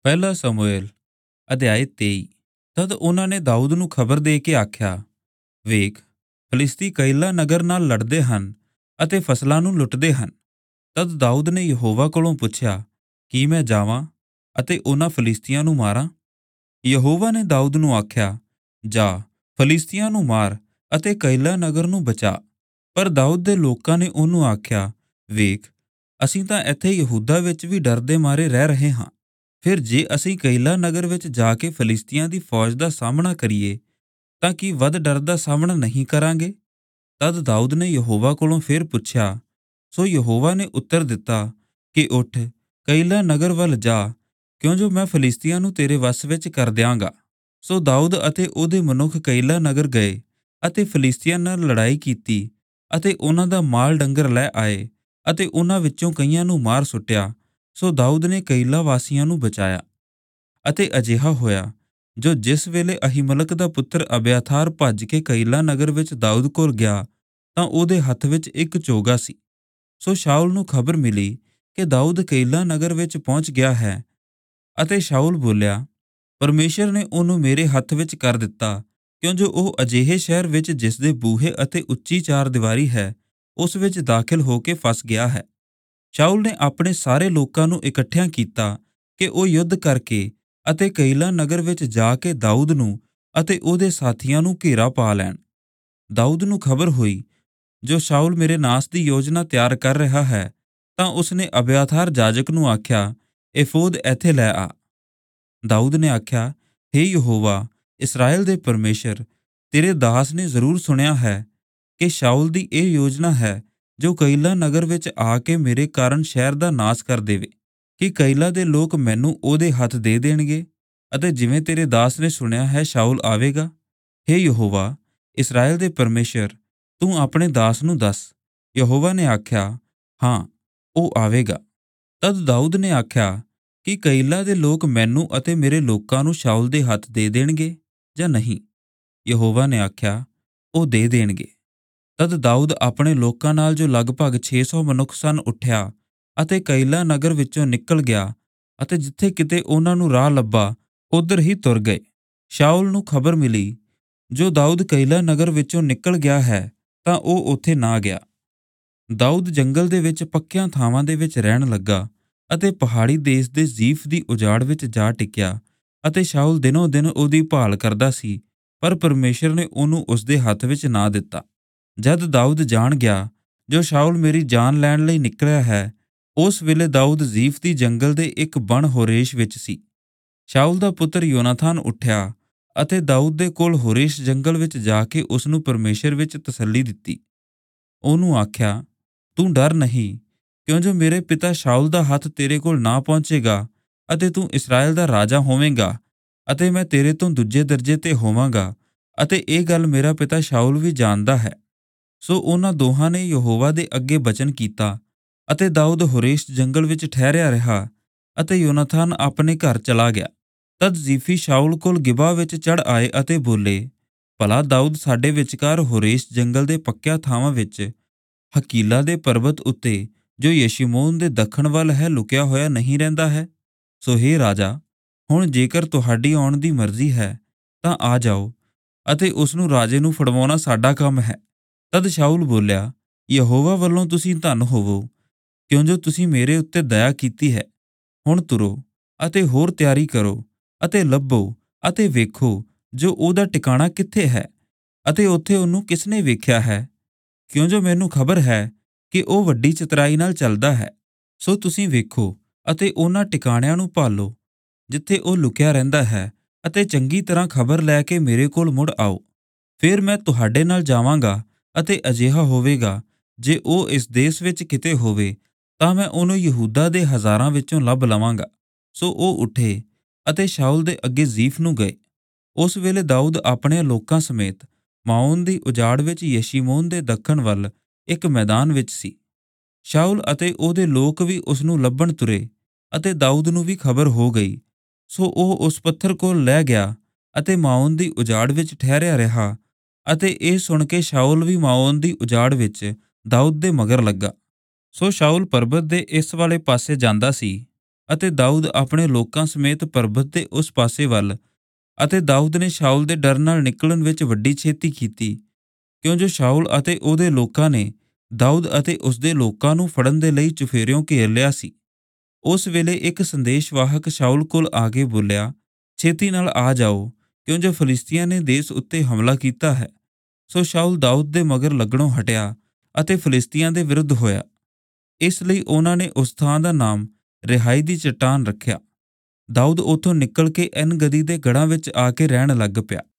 ਪਹਿਲਾ ਸਮੂਏਲ ਅਧਿਆਇ 23। ਤਦ ਉਹਨਾਂ ਨੇ ਦਾਊਦ ਨੂੰ ਖਬਰ ਦੇ ਕੇ ਆਖਿਆ, ਵੇਖ, ਫਲਿਸਤੀ ਕੈਲਾ ਨਗਰ ਨਾਲ ਲੜਦੇ ਹਨ ਅਤੇ ਫਸਲਾਂ ਨੂੰ ਲੁੱਟਦੇ ਹਨ। ਤਦ ਦਾਊਦ ਨੇ ਯਹੋਵਾ ਕੋਲੋਂ ਪੁੱਛਿਆ, ਕੀ ਮੈਂ ਜਾਵਾਂ ਅਤੇ ਉਹਨਾਂ ਫਲਿਸਤੀਆਂ ਨੂੰ ਮਾਰਾਂ? ਯਹੋਵਾ ਨੇ ਦਾਊਦ ਨੂੰ ਆਖਿਆ, ਜਾ, ਫਲਿਸਤੀਆਂ ਨੂੰ ਮਾਰ ਅਤੇ ਕੈਲਾ ਨਗਰ ਨੂੰ ਬਚਾ। ਪਰ ਦਾਊਦ ਦੇ ਲੋਕਾਂ ਨੇ ਉਹਨੂੰ ਆਖਿਆ, ਵੇਖ, ਅਸੀਂ ਤਾਂ ਇੱਥੇ ਯਹੂਦਾ ਵਿੱਚ ਵੀ ਡਰ ਦੇ ਮਾਰੇ ਰਹਿ ਰਹੇ ਹਾਂ। ਫਿਰ ਜੇ ਅਸੀਂ ਕੈਲਾ ਨਗਰ ਵਿੱਚ ਜਾ ਕੇ ਫਲਿਸਤੀਆਂ ਦੀ ਫੌਜ ਦਾ ਸਾਹਮਣਾ ਕਰੀਏ ਤਾਂ ਕੀ ਵੱਧ ਡਰ ਦਾ ਸਾਹਮਣਾ ਨਹੀਂ ਕਰਾਂਗੇ? ਤਦ ਦਾਊਦ ਨੇ ਯਹੋਵਾ ਕੋਲੋਂ ਫਿਰ ਪੁੱਛਿਆ। ਸੋ ਯਹੋਵਾ ਨੇ ਉੱਤਰ ਦਿੱਤਾ ਕਿ ਉੱਠ, ਕੈਲਾ ਨਗਰ ਵੱਲ ਜਾ, ਕਿਉਂ ਜੋ ਮੈਂ ਫਲਿਸਤੀਆਂ ਨੂੰ ਤੇਰੇ ਵੱਸ ਵਿੱਚ ਕਰ ਦਿਆਂਗਾ। ਸੋ ਦਾਊਦ ਅਤੇ ਉਹਦੇ ਮਨੁੱਖ ਕੈਲਾ ਨਗਰ ਗਏ ਅਤੇ ਫਲਿਸਤੀਆਂ ਨਾਲ ਲੜਾਈ ਕੀਤੀ ਅਤੇ ਉਹਨਾਂ ਦਾ ਮਾਲ ਡੰਗਰ ਲੈ ਆਏ ਅਤੇ ਉਹਨਾਂ ਵਿੱਚੋਂ ਕਈਆਂ ਨੂੰ ਮਾਰ ਸੁੱਟਿਆ। ਸੋ ਦਾਊਦ ਨੇ ਕੈਲਾ ਵਾਸੀਆਂ ਨੂੰ ਬਚਾਇਆ। ਅਤੇ ਅਜਿਹਾ ਹੋਇਆ, ਜੋ ਜਿਸ ਵੇਲੇ ਅਹੀਮਲਕ ਦਾ ਪੁੱਤਰ ਅਬਿਆਥਾਰ ਭੱਜ ਕੇ ਕੈਲਾ ਨਗਰ ਵਿੱਚ ਦਾਊਦ ਕੋਲ ਗਿਆ ਤਾਂ ਉਹਦੇ ਹੱਥ ਵਿੱਚ ਇੱਕ ਚੋਗਾ ਸੀ। ਸੋ ਸ਼ਾਊਲ ਨੂੰ ਖਬਰ ਮਿਲੀ ਕਿ ਦਾਊਦ ਕੈਲਾ ਨਗਰ ਵਿੱਚ ਪਹੁੰਚ ਗਿਆ ਹੈ। ਅਤੇ ਸ਼ਾਊਲ ਬੋਲਿਆ, ਪਰਮੇਸ਼ਰ ਨੇ ਉਹਨੂੰ ਮੇਰੇ ਹੱਥ ਵਿੱਚ ਕਰ ਦਿੱਤਾ, ਕਿਉਂ ਜੋ ਉਹ ਅਜਿਹੇ ਸ਼ਹਿਰ ਵਿੱਚ ਜਿਸ ਦੇ ਬੂਹੇ ਅਤੇ ਉੱਚੀ ਚਾਰ ਦੀਵਾਰੀ ਹੈ, ਉਸ ਵਿੱਚ ਦਾਖਲ ਹੋ ਕੇ ਫਸ ਗਿਆ ਹੈ। ਸ਼ਾਊਲ ਨੇ ਆਪਣੇ ਸਾਰੇ ਲੋਕਾਂ ਨੂੰ ਇਕੱਠਿਆਂ ਕੀਤਾ ਕਿ ਉਹ ਯੁੱਧ ਕਰਕੇ ਅਤੇ ਕੈਲਾ ਨਗਰ ਵਿੱਚ ਜਾ ਕੇ ਦਾਊਦ ਨੂੰ ਅਤੇ ਉਹਦੇ ਸਾਥੀਆਂ ਨੂੰ ਘੇਰਾ ਪਾ ਲੈਣ। ਦਾਊਦ ਨੂੰ ਖਬਰ ਹੋਈ, ਜੋ ਸ਼ਾਊਲ ਮੇਰੇ ਨਾਸ਼ ਦੀ ਯੋਜਨਾ ਤਿਆਰ ਕਰ ਰਿਹਾ ਹੈ, ਤਾਂ ਉਸਨੇ ਅਬਿਆਥਾਰ ਜਾਜਕ ਨੂੰ ਆਖਿਆ, ਏਫੋਦ ਇੱਥੇ ਲੈ ਆ। ਦਾਊਦ ਨੇ ਆਖਿਆ, ਹੇ ਯਹੋਵਾ, ਇਸਰਾਏਲ ਦੇ ਪਰਮੇਸ਼ਰ, ਤੇਰੇ ਦਾਸ ਨੇ ਜ਼ਰੂਰ ਸੁਣਿਆ ਹੈ ਕਿ ਸ਼ਾਊਲ ਦੀ ਇਹ ਯੋਜਨਾ ਹੈ ਜੋ ਕੈਲਾ ਨਗਰ ਵਿੱਚ ਆ ਕੇ ਮੇਰੇ ਕਾਰਨ ਸ਼ਹਿਰ ਦਾ ਨਾਸ਼ ਕਰ ਦੇਵੇ। ਕਿ ਕੈਲਾ ਦੇ ਲੋਕ ਮੈਨੂੰ ਉਹਦੇ ਹੱਥ ਦੇ ਦੇਣਗੇ ਅਤੇ ਜਿਵੇਂ ਤੇਰੇ ਦਾਸ ਨੇ ਸੁਣਿਆ ਹੈ ਸ਼ਾਊਲ ਆਵੇਗਾ। ਹੇ ਯਹੋਵਾ, ਇਸਰਾਏਲ ਦੇ ਪਰਮੇਸ਼ਰ, ਤੂੰ ਆਪਣੇ ਦਾਸ ਨੂੰ ਦੱਸ। ਯਹੋਵਾ ਨੇ ਆਖਿਆ, ਹਾਂ, ਉਹ ਆਵੇਗਾ। ਤਦ ਦਾਊਦ ਨੇ ਆਖਿਆ ਕਿ ਕੈਲਾ ਦੇ ਲੋਕ ਮੈਨੂੰ ਅਤੇ ਮੇਰੇ ਲੋਕਾਂ ਨੂੰ ਸ਼ਾਊਲ ਦੇ ਹੱਥ ਦੇ ਦੇਣਗੇ ਜਾਂ ਨਹੀਂ? ਯਹੋਵਾ ਨੇ ਆਖਿਆ, ਉਹ ਦੇ ਦੇਣਗੇ। ਤਦ ਦਾਊਦ ਆਪਣੇ ਲੋਕਾਂ ਨਾਲ, ਜੋ ਲਗਭਗ 600 ਮਨੁੱਖ ਸਨ, ਉੱਠਿਆ ਅਤੇ ਕੈਲਾ ਨਗਰ ਵਿੱਚੋਂ ਨਿਕਲ ਗਿਆ ਅਤੇ ਜਿੱਥੇ ਕਿਤੇ ਉਹਨਾਂ ਨੂੰ ਰਾਹ ਲੱਭਾ ਉੱਧਰ ਹੀ ਤੁਰ ਗਏ। ਸ਼ਾਊਲ ਨੂੰ ਖਬਰ ਮਿਲੀ, ਜੋ ਦਾਊਦ ਕੈਲਾ ਨਗਰ ਵਿੱਚੋਂ ਨਿਕਲ ਗਿਆ ਹੈ, ਤਾਂ ਉਹ ਉੱਥੇ ਨਾ ਗਿਆ। ਦਾਊਦ ਜੰਗਲ ਦੇ ਵਿੱਚ ਪੱਕੀਆਂ ਥਾਵਾਂ ਦੇ ਵਿੱਚ ਰਹਿਣ ਲੱਗਾ ਅਤੇ ਪਹਾੜੀ ਦੇਸ਼ ਦੇ ਜ਼ੀਫ ਦੀ ਉਜਾੜ ਵਿੱਚ ਜਾ ਟਿਕਿਆ। ਅਤੇ ਸ਼ਾਊਲ ਦਿਨੋਂ ਦਿਨ ਉਹਦੀ ਭਾਲ ਕਰਦਾ ਸੀ, ਪਰ ਪਰਮੇਸ਼ਰ ਨੇ ਉਹਨੂੰ ਉਸਦੇ ਹੱਥ ਵਿੱਚ ਨਾ ਦਿੱਤਾ। ਜਦ ਦਾਊਦ ਜਾਣ ਗਿਆ ਜੋ ਸ਼ਾਊਲ ਮੇਰੀ ਜਾਨ ਲੈਣ ਲਈ ਨਿਕਲਿਆ ਹੈ, ਉਸ ਵੇਲੇ ਦਾਊਦ ਜ਼ੀਫ ਦੀ ਜੰਗਲ ਦੇ ਇੱਕ ਬਣ ਹੋਰੇਸ਼ ਵਿੱਚ ਸੀ। ਸ਼ਾਊਲ ਦਾ ਪੁੱਤਰ ਯੋਨਾਥਾਨ ਉੱਠਿਆ ਅਤੇ ਦਾਊਦ ਦੇ ਕੋਲ ਹੋਰੇਸ਼ ਜੰਗਲ ਵਿੱਚ ਜਾ ਕੇ ਉਸ ਨੂੰ ਪਰਮੇਸ਼ਰ ਵਿੱਚ ਤਸੱਲੀ ਦਿੱਤੀ। ਉਹਨੂੰ ਆਖਿਆ, ਤੂੰ ਡਰ ਨਹੀਂ, ਕਿਉਂ ਜੋ ਮੇਰੇ ਪਿਤਾ ਸ਼ਾਊਲ ਦਾ ਹੱਥ ਤੇਰੇ ਕੋਲ ਨਾ ਪਹੁੰਚੇਗਾ ਅਤੇ ਤੂੰ ਇਸਰਾਏਲ ਦਾ ਰਾਜਾ ਹੋਵੇਂਗਾ ਅਤੇ ਮੈਂ ਤੇਰੇ ਤੋਂ ਦੂਜੇ ਦਰਜੇ ਤੇ ਹੋਵਾਂਗਾ ਅਤੇ ਇਹ ਗੱਲ ਮੇਰਾ ਪਿਤਾ ਸ਼ਾਊਲ ਵੀ ਜਾਣਦਾ ਹੈ। ਸੋ ਉਹਨਾਂ ਦੋਹਾਂ ਨੇ ਯਹੋਵਾ ਦੇ ਅੱਗੇ ਬਚਨ ਕੀਤਾ ਅਤੇ ਦਾਊਦ ਹੋਰੇਸ਼ ਜੰਗਲ ਵਿੱਚ ਠਹਿਰਿਆ ਰਿਹਾ ਅਤੇ ਯੋਨਾਥਾਨ ਆਪਣੇ ਘਰ ਚਲਾ ਗਿਆ। ਤਦ ਜ਼ੀਫੀ ਸ਼ਾਊਲ ਕੋਲ ਗਿਬਾ ਵਿੱਚ ਚੜ੍ਹ ਆਏ ਅਤੇ ਬੋਲੇ, ਭਲਾ ਦਾਊਦ ਸਾਡੇ ਵਿਚਕਾਰ ਹੋਰੇਸ਼ ਜੰਗਲ ਦੇ ਪੱਕਿਆਂ ਥਾਵਾਂ ਵਿੱਚ ਹਕੀਲਾ ਦੇ ਪਰਬਤ ਉੱਤੇ, ਜੋ ਯਸ਼ੀਮੋਨ ਦੇ ਦੱਖਣ ਵੱਲ ਹੈ, ਲੁਕਿਆ ਹੋਇਆ ਨਹੀਂ ਰਹਿੰਦਾ ਹੈ? ਸੋ ਹੇ ਰਾਜਾ, ਹੁਣ ਜੇਕਰ ਤੁਹਾਡੀ ਆਉਣ ਦੀ ਮਰਜ਼ੀ ਹੈ ਤਾਂ ਆ ਜਾਓ ਅਤੇ ਉਸ ਨੂੰ ਰਾਜੇ ਨੂੰ ਫੜਵਾਉਣਾ ਸਾਡਾ ਕੰਮ ਹੈ। ਤਦ ਸ਼ਾਊਲ ਬੋਲਿਆ, ਯਹੋਵਾ ਵੱਲੋਂ ਤੁਸੀਂ ਧੰਨ ਹੋਵੋ, ਕਿਉਂ ਜੋ ਤੁਸੀਂ ਮੇਰੇ ਉੱਤੇ ਦਇਆ ਕੀਤੀ ਹੈ। ਹੁਣ ਤੁਰੋ ਅਤੇ ਹੋਰ ਤਿਆਰੀ ਕਰੋ ਅਤੇ ਲੱਭੋ ਅਤੇ ਵੇਖੋ ਜੋ ਉਹਦਾ ਟਿਕਾਣਾ ਕਿੱਥੇ ਹੈ ਅਤੇ ਉੱਥੇ ਉਹਨੂੰ ਕਿਸਨੇ ਵੇਖਿਆ ਹੈ, ਕਿਉਂ ਜੋ ਮੈਨੂੰ ਖਬਰ ਹੈ ਕਿ ਉਹ ਵੱਡੀ ਚਤਰਾਈ ਨਾਲ ਚੱਲਦਾ ਹੈ। ਸੋ ਤੁਸੀਂ ਵੇਖੋ ਅਤੇ ਉਹਨਾਂ ਟਿਕਾਣਿਆਂ ਨੂੰ ਭਾਲੋ ਜਿੱਥੇ ਉਹ ਲੁਕਿਆ ਰਹਿੰਦਾ ਹੈ ਅਤੇ ਚੰਗੀ ਤਰ੍ਹਾਂ ਖਬਰ ਲੈ ਕੇ ਮੇਰੇ ਕੋਲ ਮੁੜ ਆਓ। ਫਿਰ ਮੈਂ ਤੁਹਾਡੇ ਨਾਲ ਜਾਵਾਂਗਾ ਅਤੇ ਅਜਿਹਾ ਹੋਵੇਗਾ, ਜੇ ਉਹ ਇਸ ਦੇਸ਼ ਵਿੱਚ ਕਿਤੇ ਹੋਵੇ ਤਾਂ ਮੈਂ ਉਹਨੂੰ ਯਹੂਦਾ ਦੇ ਹਜ਼ਾਰਾਂ ਵਿੱਚੋਂ ਲੱਭ ਲਵਾਂਗਾ। ਸੋ ਉਹ ਉੱਠੇ ਅਤੇ ਸ਼ਾਊਲ ਦੇ ਅੱਗੇ ਜ਼ੀਫ ਨੂੰ ਗਏ। ਉਸ ਵੇਲੇ ਦਾਊਦ ਆਪਣੇ ਲੋਕਾਂ ਸਮੇਤ ਮਾਓਨ ਦੀ ਉਜਾੜ ਵਿੱਚ ਯਸ਼ੀਮੋਨ ਦੇ ਦੱਖਣ ਵੱਲ ਇੱਕ ਮੈਦਾਨ ਵਿੱਚ ਸੀ। ਸ਼ਾਊਲ ਅਤੇ ਉਹਦੇ ਲੋਕ ਵੀ ਉਸ ਨੂੰ ਲੱਭਣ ਤੁਰੇ ਅਤੇ ਦਾਊਦ ਨੂੰ ਵੀ ਖਬਰ ਹੋ ਗਈ। ਸੋ ਉਹ ਉਸ ਪੱਥਰ ਕੋਲ ਲੈ ਗਿਆ ਅਤੇ ਮਾਓਨ ਦੀ ਉਜਾੜ ਵਿੱਚ ਠਹਿਰਿਆ ਰਿਹਾ ਅਤੇ ਇਹ ਸੁਣ ਕੇ ਸ਼ਾਊਲ ਵੀ ਮਾਓਨ ਦੀ ਉਜਾੜ ਵਿੱਚ ਦਾਊਦ ਦੇ ਮਗਰ ਲੱਗਾ। ਸੋ ਸ਼ਾਊਲ ਪਰਬਤ ਦੇ ਇਸ ਵਾਲੇ ਪਾਸੇ ਜਾਂਦਾ ਸੀ ਅਤੇ ਦਾਊਦ ਆਪਣੇ ਲੋਕਾਂ ਸਮੇਤ ਪਰਬਤ ਦੇ ਉਸ ਪਾਸੇ ਵੱਲ। ਅਤੇ ਦਾਊਦ ਨੇ ਸ਼ਾਉਲ ਦੇ ਡਰ ਨਾਲ ਨਿਕਲਣ ਵਿੱਚ ਵੱਡੀ ਛੇਤੀ ਕੀਤੀ, ਕਿਉਂ ਜੋ ਸ਼ਾਉਲ ਅਤੇ ਉਹਦੇ ਲੋਕਾਂ ਨੇ ਦਾਊਦ ਅਤੇ ਉਸਦੇ ਲੋਕਾਂ ਨੂੰ ਫੜਨ ਦੇ ਲਈ ਚੁਫੇਰਿਓਂ ਘੇਰ ਲਿਆ ਸੀ। ਉਸ ਵੇਲੇ ਇੱਕ ਸੰਦੇਸ਼ਵਾਹਕ ਸ਼ਾਉਲ ਕੋਲ ਆ ਕੇ ਬੋਲਿਆ, ਛੇਤੀ ਨਾਲ ਆ ਜਾਓ, ਕਿਉਂ ਜੋ ਫਲਿਸਤੀਆਂ ਨੇ ਦੇਸ਼ ਉੱਤੇ ਹਮਲਾ ਕੀਤਾ ਹੈ। ਸੋ ਸ਼ਾਉਲ ਦਾਊਦ ਦੇ ਮਗਰ ਲੱਗਣੋਂ ਹਟਿਆ ਅਤੇ ਫਲਿਸਤੀਆਂ ਦੇ ਵਿਰੁੱਧ ਹੋਇਆ। ਇਸ ਲਈ ਉਹਨਾਂ ਨੇ ਉਸ ਥਾਂ ਦਾ ਨਾਮ ਰਿਹਾਈ ਦੀ ਚੱਟਾਨ ਰੱਖਿਆ। ਦਾਊਦ ਉੱਥੋਂ ਨਿਕਲ ਕੇ ਐਨ ਗਦੀ ਦੇ ਗੜ੍ਹਾਂ ਵਿੱਚ ਆ ਕੇ ਰਹਿਣ ਲੱਗ ਪਿਆ।